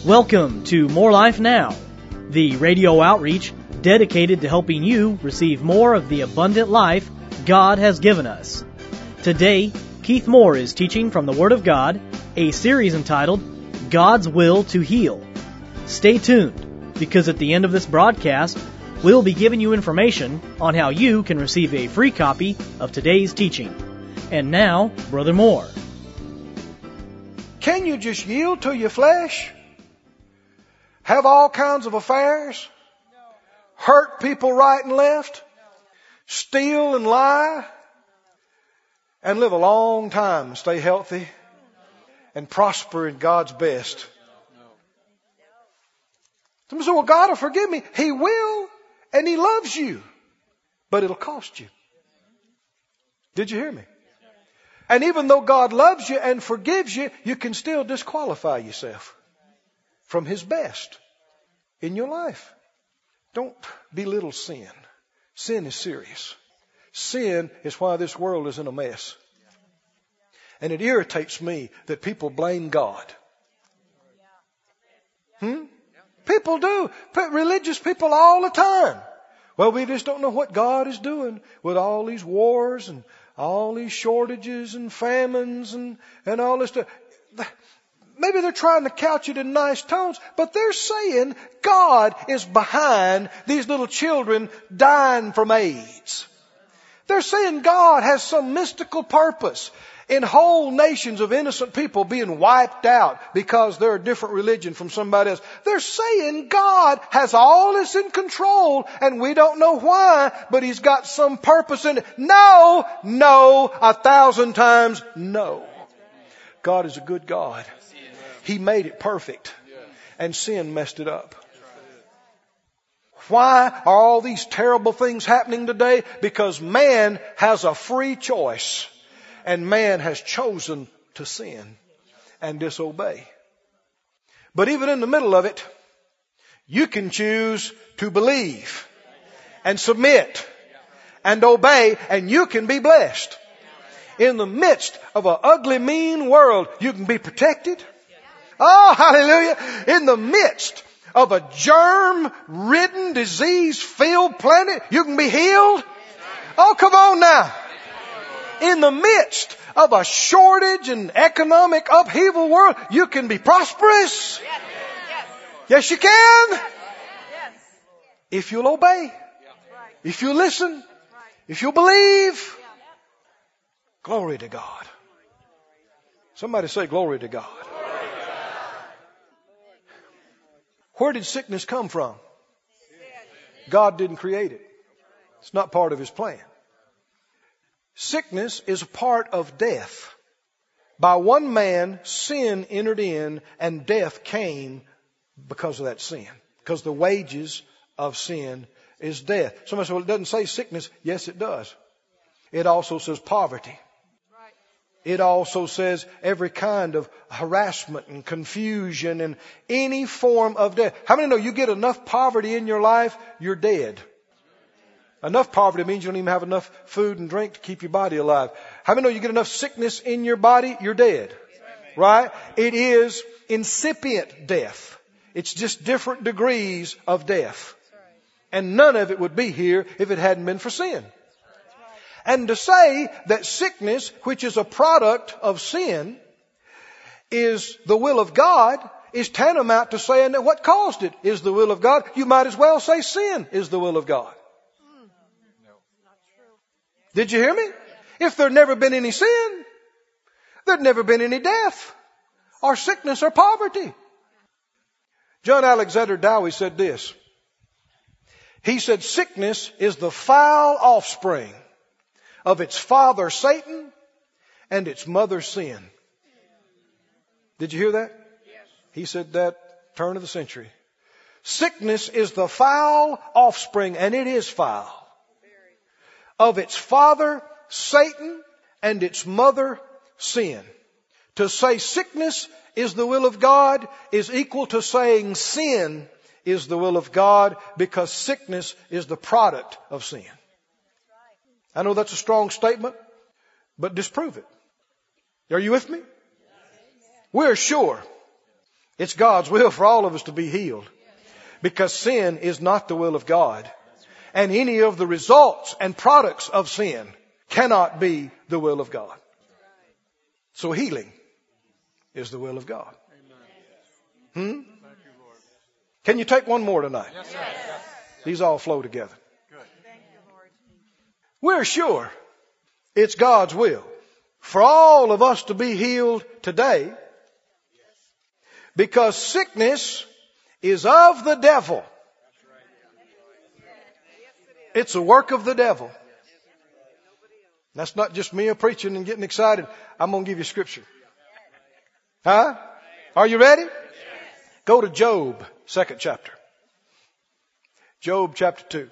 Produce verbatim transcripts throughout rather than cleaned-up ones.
Welcome to More Life Now, the radio outreach dedicated to helping you receive more of the abundant life God has given us. Today, Keith Moore is teaching from the Word of God, a series entitled God's Will to Heal. Stay tuned, because at the end of this broadcast, we'll be giving you information on how you can receive a free copy of today's teaching. And now, Brother Moore. Can you just yield to your flesh? Have all kinds of affairs? Hurt people right and left? Steal and lie? And live a long time and stay healthy and prosper in God's best? Some say, well, God will forgive me. He will, and He loves you. But it'll cost you. Did you hear me? And even though God loves you and forgives you, you can still disqualify yourself from His best in your life. Don't belittle sin. Sin is serious. Sin is why this world is in a mess. And it irritates me that people blame God. Hmm? People do. Religious people all the time. Well, we just don't know what God is doing with all these wars and all these shortages and famines and, and all this stuff. Maybe they're trying to couch it in nice tones, but they're saying God is behind these little children dying from AIDS. They're saying God has some mystical purpose in whole nations of innocent people being wiped out because they're a different religion from somebody else. They're saying God has all this in control and we don't know why, but He's got some purpose in it. No, no, a thousand times no. God is a good God. He made it perfect and sin messed it up. Why are all these terrible things happening today? Because man has a free choice. And man has chosen to sin and disobey. But even in the middle of it, you can choose to believe and submit and obey, and you can be blessed. In the midst of an ugly, mean world, you can be protected. Oh, hallelujah. In the midst of a germ-ridden, disease-filled planet, you can be healed. Oh, come on now. In the midst of a shortage and economic upheaval world, you can be prosperous. Yes, yes. Yes, you can. Yes. If you'll obey. If you listen. If you'll believe. Glory to God. Somebody say glory to God. Where did sickness come from? God didn't create it. It's not part of His plan. Sickness is a part of death. By one man, sin entered in and death came because of that sin. Because the wages of sin is death. Somebody says, well, it doesn't say sickness. Yes, it does. It also says poverty. It also says every kind of harassment and confusion and any form of death. How many know you get enough poverty in your life, you're dead? Enough poverty means you don't even have enough food and drink to keep your body alive. How many know you get enough sickness in your body, you're dead? Right? It is incipient death. It's just different degrees of death. And none of it would be here if it hadn't been for sin. And to say that sickness, which is a product of sin, is the will of God, is tantamount to saying that what caused it is the will of God. You might as well say sin is the will of God. Did you hear me? If there'd never been any sin, there'd never been any death or sickness or poverty. John Alexander Dowie said this. He said, sickness is the foul offspring of its father Satan and its mother sin. Did you hear that? Yes. He said that turn of the century. Sickness is the foul offspring, and it is foul, of its father Satan and its mother sin. To say sickness is the will of God is equal to saying sin is the will of God, because sickness is the product of sin. I know that's a strong statement, but disprove it. Are you with me? We're sure It's God's will for all of us to be healed. Because sin is not the will of God. And any of the results and products of sin cannot be the will of God. So healing is the will of God. Hmm? Can you take one more tonight? Yes, sir. These all flow together. We're sure it's God's will for all of us to be healed today, because sickness is of the devil. It's a work of the devil. That's not just me preaching and getting excited. I'm going to give you scripture. Huh? Are you ready? Go to Job, second chapter. Job chapter two.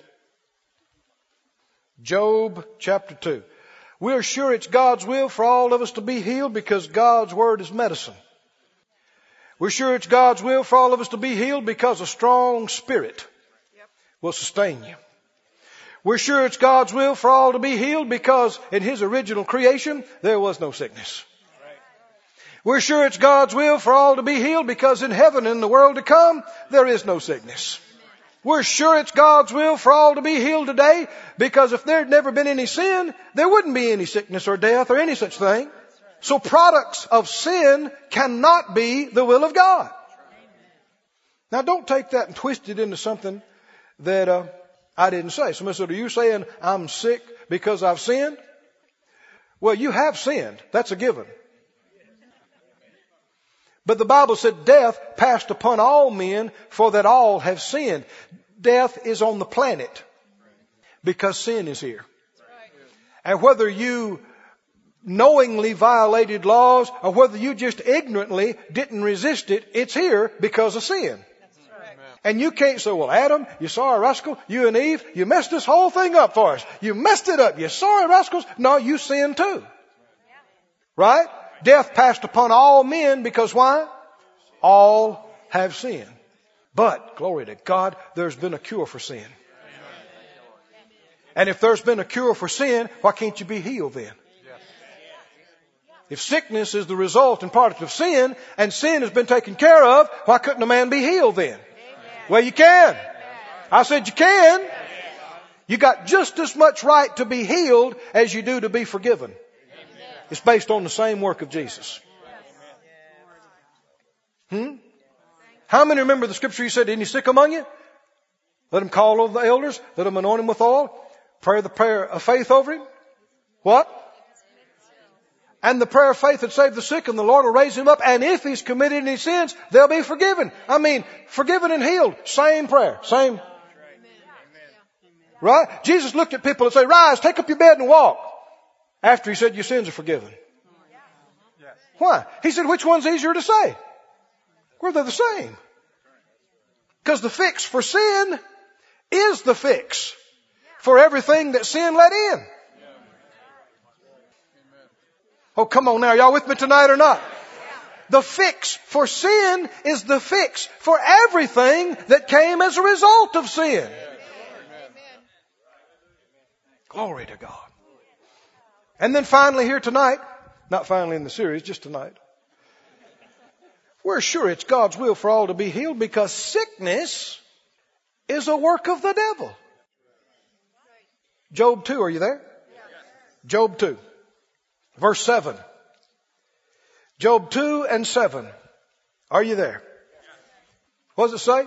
Job chapter two. We're sure it's God's will for all of us to be healed because God's word is medicine. We're sure it's God's will for all of us to be healed because a strong spirit will sustain you. We're sure it's God's will for all to be healed because in His original creation there was no sickness. We're sure it's God's will for all to be healed because in heaven and the world to come there is no sickness. We're sure it's God's will for all to be healed today because if there had never been any sin, there wouldn't be any sickness or death or any such thing. So products of sin cannot be the will of God. Now don't take that and twist it into something that uh, I didn't say. Somebody said, are you saying I'm sick because I've sinned? Well, you have sinned. That's a given. But the Bible said death passed upon all men for that all have sinned. Death is on the planet because sin is here. And whether you knowingly violated laws or whether you just ignorantly didn't resist it, it's here because of sin. And you can't say, well, Adam, you sorry rascal, you and Eve, you messed this whole thing up for us. You messed it up. You sorry rascals. No, you sinned too. Right? Death passed upon all men because why? All have sinned. But, glory to God, there's been a cure for sin. And if there's been a cure for sin, why can't you be healed then? If sickness is the result and product of sin, and sin has been taken care of, why couldn't a man be healed then? Well, you can. I said you can. You got just as much right to be healed as you do to be forgiven. It's based on the same work of Jesus. Hmm? How many remember the scripture he said, any sick among you? Let him call over the elders. Let him anoint him with oil. Pray the prayer of faith over him. What? And the prayer of faith that saved the sick, and the Lord will raise him up. And if he's committed any sins, they'll be forgiven. I mean, forgiven and healed. Same prayer. Same. Right? Jesus looked at people and said, rise, take up your bed and walk. After he said, your sins are forgiven. Why? He said, which one's easier to say? Well, they're the same. Because the fix for sin is the fix for everything that sin let in. Oh, come on now. Y'all with me tonight or not? The fix for sin is the fix for everything that came as a result of sin. Glory to God. And then finally here tonight, not finally in the series, just tonight, we're sure it's God's will for all to be healed because sickness is a work of the devil. Job two, are you there? Job two, verse seven. Job two and seven. Are you there? What does it say?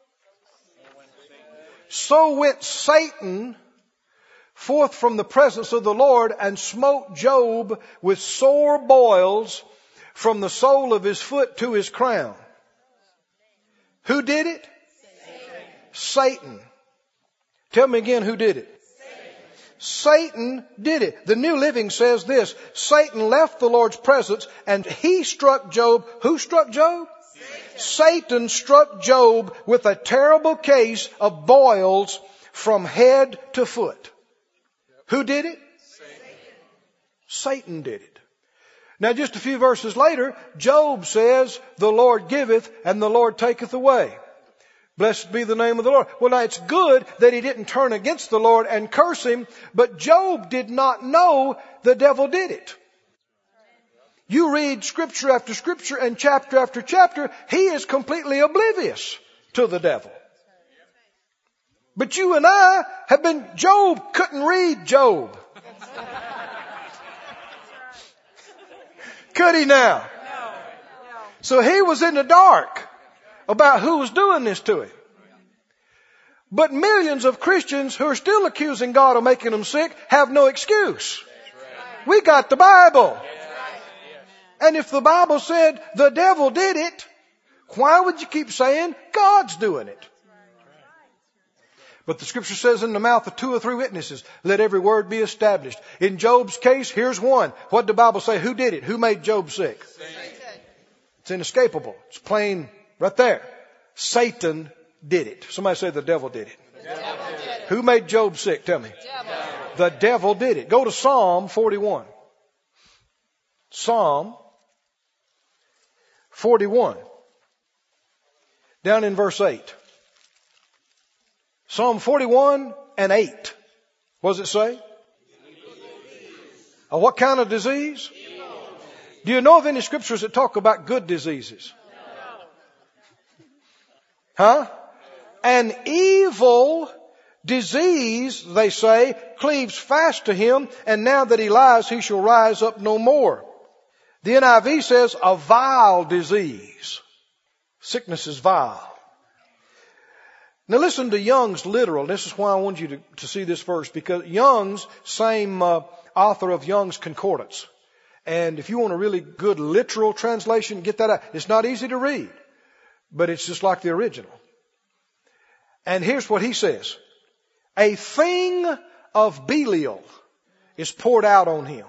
So went Satan forth from the presence of the Lord and smote Job with sore boils from the sole of his foot to his crown. Who did it? Satan. Satan. Tell me again, who did it? Satan. Satan did it. The New Living says this. Satan left the Lord's presence and he struck Job. Who struck Job? Satan. Satan struck Job with a terrible case of boils from head to foot. Who did it? Satan. Satan did it. Now just a few verses later, Job says, the Lord giveth and the Lord taketh away. Blessed be the name of the Lord. Well, now it's good that he didn't turn against the Lord and curse him, but Job did not know the devil did it. You read scripture after scripture and chapter after chapter, he is completely oblivious to the devil. But you and I have been, Job couldn't read Job. Could he now? So he was in the dark about who was doing this to him. But millions of Christians who are still accusing God of making them sick have no excuse. We got the Bible. And if the Bible said the devil did it, why would you keep saying God's doing it? But the scripture says in the mouth of two or three witnesses, let every word be established. In Job's case, here's one. What did the Bible say? Who did it? Who made Job sick? Satan. It's inescapable. It's plain right there. Satan did it. Somebody say the devil did it. The devil did it. Who made Job sick? Tell me. Devil. The devil did it. Go to Psalm forty-one. Psalm forty-one. Down in verse eight. Psalm forty-one and eight. What does it say? Uh, what kind of disease? Do you know of any scriptures that talk about good diseases? Huh? An evil disease, they say, cleaves fast to him, and now that he lies, he shall rise up no more. The N I V says a vile disease. Sickness is vile. Now listen to Young's literal. This is why I want you to, to see this verse, because Young's, same uh, author of Young's Concordance. And if you want a really good literal translation, get that out. It's not easy to read, but it's just like the original. And here's what he says. A thing of Belial is poured out on him.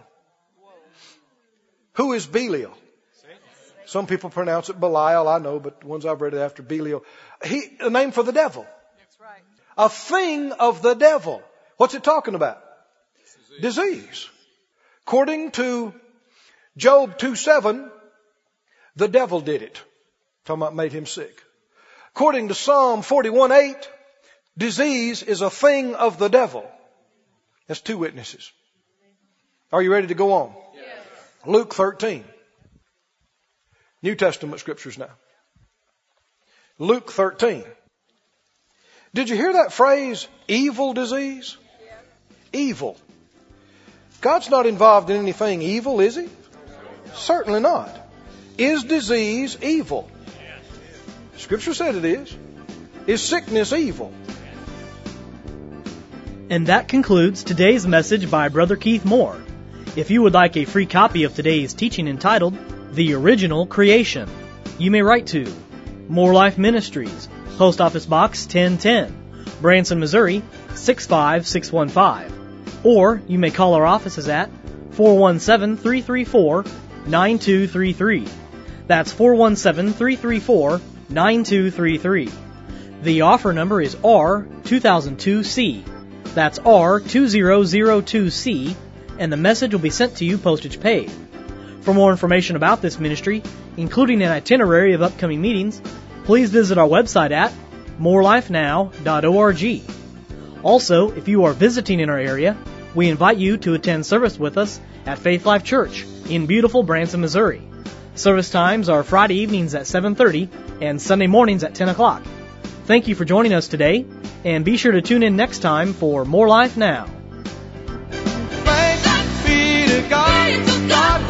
Who is Belial? Some people pronounce it Belial, I know, but the ones I've read it after Belial. He, a name for the devil. That's right. A thing of the devil. What's it talking about? Disease. Disease. According to Job two seven, the devil did it. Talking about made him sick. According to Psalm forty-one eight, disease is a thing of the devil. That's two witnesses. Are you ready to go on? Yes. Luke thirteen. New Testament scriptures now. Luke thirteen. Did you hear that phrase, evil disease? Yeah. Evil. God's not involved in anything evil, is he? Certainly not. Is disease evil? Scripture said it is. Is sickness evil? And that concludes today's message by Brother Keith Moore. If you would like a free copy of today's teaching entitled, The Original Creation, you may write to More Life Ministries, Post Office Box ten ten, Branson, Missouri six five six one five. Or you may call our offices at four one seven, three three four, nine two three three. That's four one seven, three three four, nine two three three. The offer number is R two thousand two C. That's R two thousand two C, and the message will be sent to you postage paid. For more information about this ministry, including an itinerary of upcoming meetings, please visit our website at more life now dot org. Also, if you are visiting in our area, we invite you to attend service with us at Faith Life Church in beautiful Branson, Missouri. Service times are Friday evenings at seven thirty and Sunday mornings at ten o'clock. Thank you for joining us today, and be sure to tune in next time for More Life Now. Thanks be to God.